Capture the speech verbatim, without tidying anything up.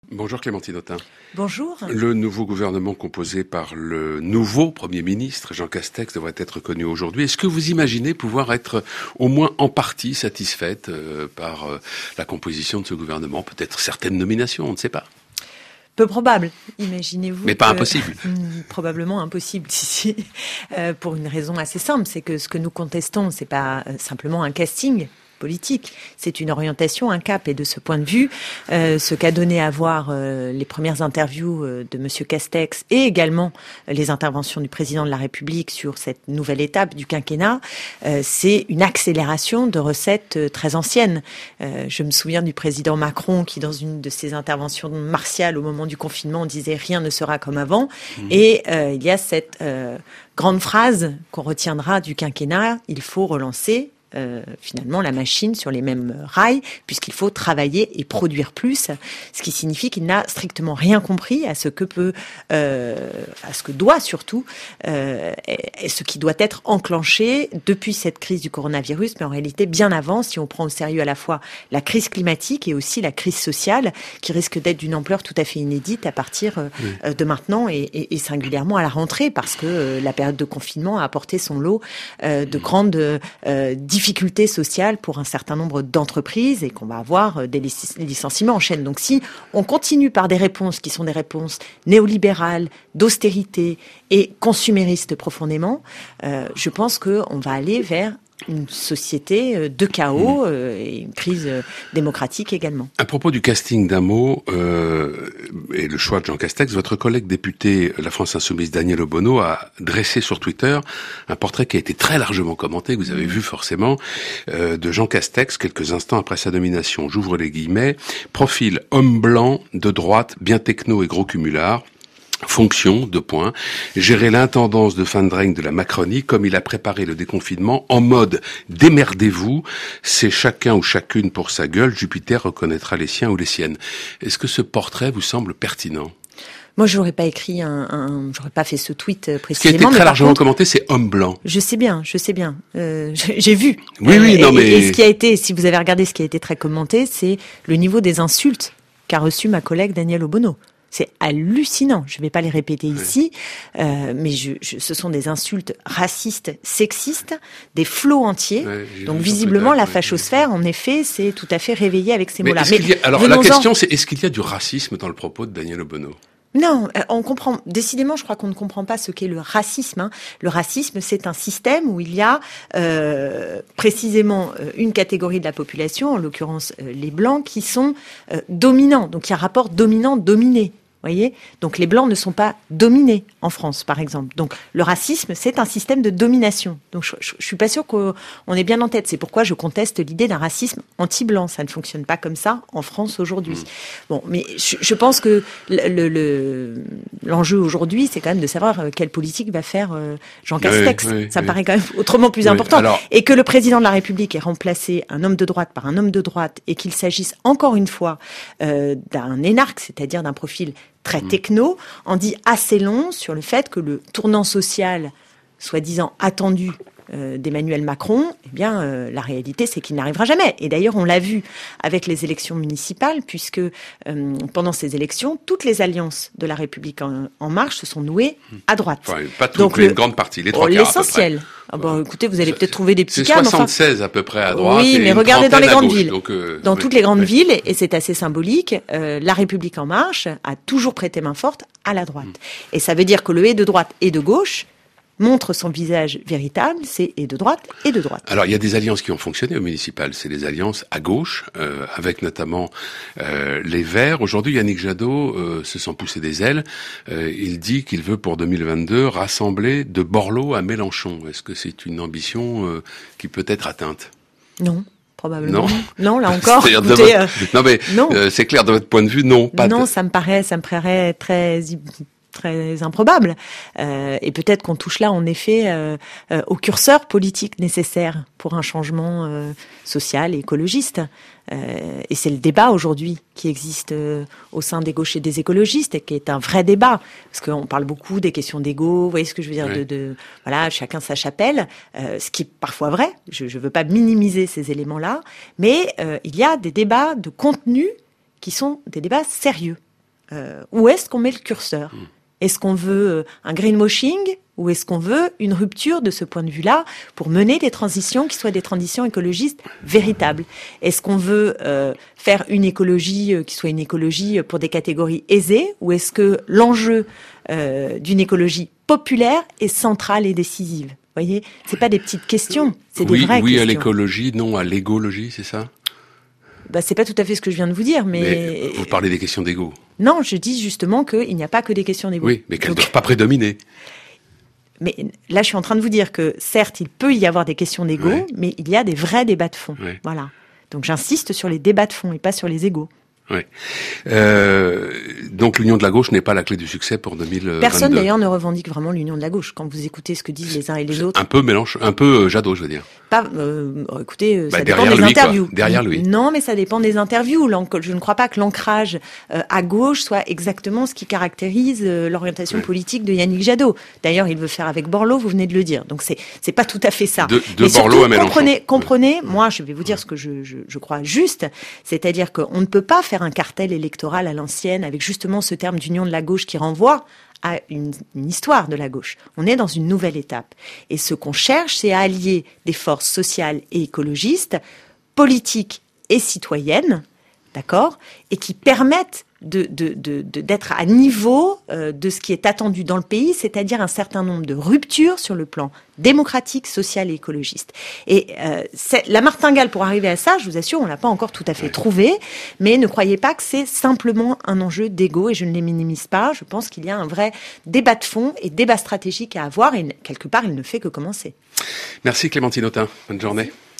Bonjour Clémentine Autain. Bonjour. Le nouveau gouvernement composé par le nouveau Premier ministre, Jean Castex, devrait être connu aujourd'hui. Est-ce que vous imaginez pouvoir être au moins en partie satisfaite euh, par euh, la composition de ce gouvernement? Peut-être certaines nominations, on ne sait pas. Peu probable, imaginez-vous. Mais pas que, impossible. Hum, probablement impossible, si, si. Euh, pour une raison assez simple, c'est que ce que nous contestons, c'est pas simplement un casting politique, c'est une orientation, un cap. Et de ce point de vue, euh, ce qu'a donné à voir euh, les premières interviews euh, de Monsieur Castex et également euh, les interventions du président de la République sur cette nouvelle étape du quinquennat, euh, c'est une accélération de recettes euh, très anciennes. Euh, je me souviens du président Macron qui, dans une de ses interventions martiales au moment du confinement, disait « rien ne sera comme avant mmh. ». Et euh, il y a cette euh, grande phrase qu'on retiendra du quinquennat, il faut relancer Euh, finalement la machine sur les mêmes rails, puisqu'il faut travailler et produire plus, ce qui signifie qu'il n'a strictement rien compris à ce que peut, euh, à ce que doit surtout, euh, et ce qui doit être enclenché depuis cette crise du coronavirus, mais en réalité bien avant, si on prend au sérieux à la fois la crise climatique et aussi la crise sociale, qui risque d'être d'une ampleur tout à fait inédite à partir euh, oui. de maintenant et, et, et singulièrement à la rentrée, parce que euh, la période de confinement a apporté son lot euh, de grandes euh, difficultés difficultés sociales pour un certain nombre d'entreprises et qu'on va avoir des licenciements en chaîne. Donc si on continue par des réponses qui sont des réponses néolibérales, d'austérité et consuméristes profondément, euh, je pense qu'on va aller vers une société de chaos euh, et une crise démocratique également. À propos du casting d'un mot euh, et le choix de Jean Castex, votre collègue député La France Insoumise Daniel Obono a dressé sur Twitter un portrait qui a été très largement commenté, que vous avez vu forcément, euh, de Jean Castex quelques instants après sa nomination. J'ouvre les guillemets. Profil homme blanc, de droite, bien techno et gros cumulard. Fonction, deux points, gérer l'intendance de fin de règne de la Macronie comme il a préparé le déconfinement en mode démerdez-vous, c'est chacun ou chacune pour sa gueule, Jupiter reconnaîtra les siens ou les siennes. Est-ce que ce portrait vous semble pertinent ? Moi, je n'aurais pas écrit un, un, j'aurais pas fait ce tweet précisément. Ce qui a été très largement contre, commenté, c'est homme blanc. Je sais bien, je sais bien. Euh, j'ai vu. Oui, oui, et, non mais. Et ce qui a été, si vous avez regardé ce qui a été très commenté, c'est le niveau des insultes qu'a reçu ma collègue Daniel Obono. C'est hallucinant. Je ne vais pas les répéter oui. ici, euh, mais je, je, ce sont des insultes racistes, sexistes, des flots entiers. Ouais, Donc visiblement, la fachosphère, ouais. en effet, c'est tout à fait réveillée avec ces mais mots-là. Mais a, alors la question, c'est est-ce qu'il y a du racisme dans le propos de Daniel Obono ? Non, on comprend. Décidément, je crois qu'on ne comprend pas ce qu'est le racisme. Hein. Le racisme, c'est un système où il y a euh, précisément une catégorie de la population, en l'occurrence euh, les blancs, qui sont euh, dominants. Donc, il y a un rapport dominant-dominé. Voyez, donc les blancs ne sont pas dominés en France, par exemple. Donc le racisme, c'est un système de domination. Donc je, je, je suis pas sûre qu'on est bien en tête. C'est pourquoi je conteste l'idée d'un racisme anti-blanc. Ça ne fonctionne pas comme ça en France aujourd'hui. Mmh. Bon, mais je, je pense que le, le, l'enjeu aujourd'hui, c'est quand même de savoir quelle politique va faire Jean Castex. Oui, oui, ça oui. me paraît quand même autrement plus oui, important. Alors... Et que le président de la République ait remplacé un homme de droite par un homme de droite et qu'il s'agisse encore une fois euh, d'un énarque, c'est-à-dire d'un profil très techno, en dit assez long sur le fait que le tournant social, soi-disant attendu euh, d'Emmanuel Macron, eh bien, euh, la réalité, c'est qu'il n'arrivera jamais. Et d'ailleurs, on l'a vu avec les élections municipales, puisque euh, pendant ces élections, toutes les alliances de la République en, en marche se sont nouées à droite. Enfin, pas toutes, Donc, mais le, une grande partie, les trois oh, quarts l'essentiel. Ah bon, écoutez, vous allez peut-être trouver des petits cas. C'est soixante-seize enfin... à peu près à droite. Oui, et mais regardez dans les grandes gauche, villes. Donc, euh, dans oui, toutes les grandes oui. villes, et c'est assez symbolique, euh, la République en marche a toujours prêté main forte à la droite. Mmh. Et ça veut dire que le et de droite et de gauche montre son visage véritable, c'est et de droite et de droite. Alors, il y a des alliances qui ont fonctionné au municipal. C'est les alliances à gauche, euh, avec notamment euh, les Verts. Aujourd'hui, Yannick Jadot euh, se sent pousser des ailes. Euh, il dit qu'il veut, pour deux mille vingt-deux, rassembler de Borloo à Mélenchon. Est-ce que c'est une ambition euh, qui peut être atteinte ? Non. Probablement. Non, non là encore. Écoutez, votre... euh... Non, mais non. Euh, c'est clair, de votre point de vue, non. Pas non, de... ça me paraît, ça me paraît très... très improbable. Euh, et peut-être qu'on touche là, en effet, euh, euh, au curseur politique nécessaire pour un changement euh, social et écologiste. Euh, et c'est le débat aujourd'hui qui existe euh, au sein des gauches et des écologistes et qui est un vrai débat. Parce qu'on parle beaucoup des questions d'égo, vous voyez ce que je veux dire, oui. de, de voilà, chacun sa chapelle, euh, ce qui est parfois vrai. Je ne veux pas minimiser ces éléments-là, mais euh, il y a des débats de contenu qui sont des débats sérieux. euh, où est-ce qu'on met le curseur ? mmh. Est-ce qu'on veut un greenwashing ou est-ce qu'on veut une rupture de ce point de vue-là pour mener des transitions qui soient des transitions écologistes véritables ? Est-ce qu'on veut euh, faire une écologie euh, qui soit une écologie pour des catégories aisées ou est-ce que l'enjeu euh, d'une écologie populaire est central et décisive ? Vous voyez, c'est pas des petites questions, c'est oui, des vraies oui questions. Oui à l'écologie, non à l'égologie, c'est ça ? Bah, c'est pas tout à fait ce que je viens de vous dire, mais... mais vous parlez des questions d'ego. Non, je dis justement qu'il n'y a pas que des questions d'ego. Oui, mais qu'elles ne doivent pas prédominer. Mais là, je suis en train de vous dire que, certes, il peut y avoir des questions d'ego, ouais. mais il y a des vrais débats de fond. Ouais. Voilà. Donc, j'insiste sur les débats de fond et pas sur les égos. Oui. Euh, donc l'union de la gauche n'est pas la clé du succès pour deux mille vingt-deux. Personne d'ailleurs ne revendique vraiment l'union de la gauche. Quand vous écoutez ce que disent les uns et les autres. Un peu mélange, un peu Jadot, je veux dire. Pas, euh, écoutez, ça bah, dépend des lui, interviews. Quoi. Derrière lui. Non, mais ça dépend des interviews. Je ne crois pas que l'ancrage euh, à gauche soit exactement ce qui caractérise euh, l'orientation ouais. politique de Yannick Jadot. D'ailleurs, il veut faire avec Borloo, vous venez de le dire. Donc c'est c'est pas tout à fait ça. De, de Borloo à Mélenchon. Comprenez, comprenez. Ouais. Moi, je vais vous dire ce que je je, je crois juste, c'est-à-dire qu'on ne peut pas faire un cartel électoral à l'ancienne avec justement ce terme d'union de la gauche qui renvoie à une, une histoire de la gauche. On est dans une nouvelle étape. Et ce qu'on cherche, c'est à allier des forces sociales et écologistes, politiques et citoyennes, d'accord, et qui permettent de, de, de, de, d'être à niveau euh, de ce qui est attendu dans le pays, c'est-à-dire un certain nombre de ruptures sur le plan démocratique, social et écologiste. Et euh, c'est, la martingale pour arriver à ça, je vous assure, on l'a pas encore tout à fait trouvé, mais ne croyez pas que c'est simplement un enjeu d'ego, et je ne les minimise pas. Je pense qu'il y a un vrai débat de fond et débat stratégique à avoir, et quelque part, il ne fait que commencer. Merci Clémentine Autain. Bonne journée. Merci.